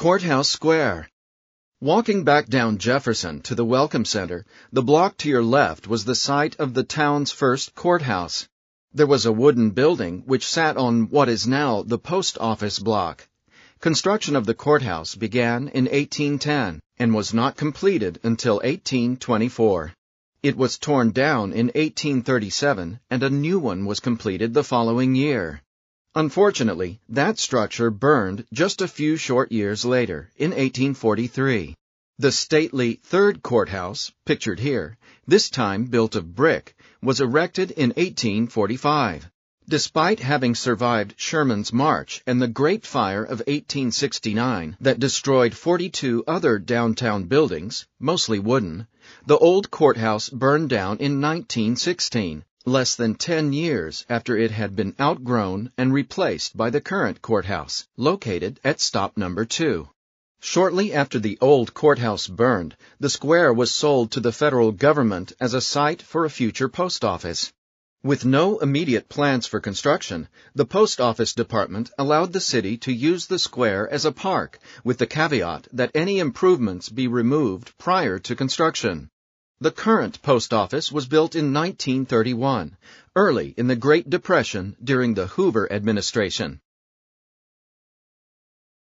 Courthouse Square. Walking back down Jefferson to the Welcome Center, the block to your left was the site of the town's first courthouse. There was a wooden building which sat on what is now the post office block. Construction of the courthouse began in 1810 and was not completed until 1824. It was torn down in 1837 and a new one was completed the following year. Unfortunately, that structure burned just a few short years later, in 1843. The stately third courthouse, pictured here, this time built of brick, was erected in 1845. Despite having survived Sherman's March and the Great Fire of 1869 that destroyed 42 other downtown buildings, mostly wooden, the old courthouse burned down in 1916. Less than 10 years after it had been outgrown and replaced by the current courthouse, located at stop number 2. Shortly after the old courthouse burned, the square was sold to the federal government as a site for a future post office. With no immediate plans for construction, the post office department allowed the city to use the square as a park, with the caveat that any improvements be removed prior to construction. The current post office was built in 1931, early in the Great Depression during the Hoover administration.